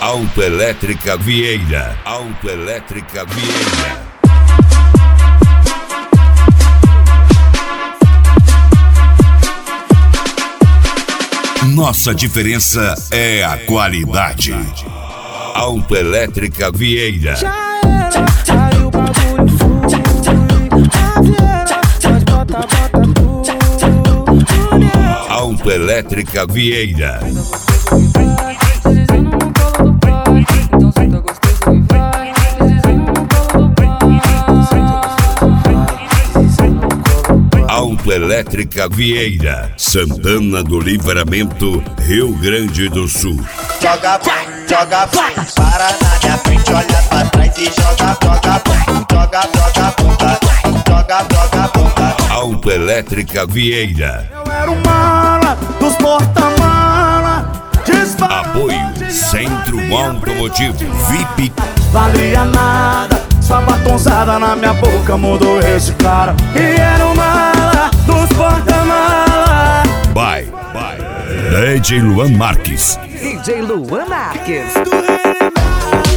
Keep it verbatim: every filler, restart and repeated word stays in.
Autoelétrica Vieira. Autoelétrica Vieira. Nossa diferença é a qualidade. Autoelétrica Vieira. Já era, aí o bagulho flui. A Vieira, nós bota, bota tudo. Autoelétrica Vieira. Autoelétrica Vieira, Santana do Livramento, Rio Grande do Sul. Joga bom, joga bom, para na minha frente, olha pra trás e joga, joga bom, joga, joga bunda, joga, joga bunda. Autoelétrica Vieira. Eu era o mala dos porta-mala. Apoio Centro Automotivo V I P. Valia nada, sua batonzada na minha boca mudou esse cara. E era o mala dos porta-mala. Bye, bye. D J Luan Marques. D J Luan Marques.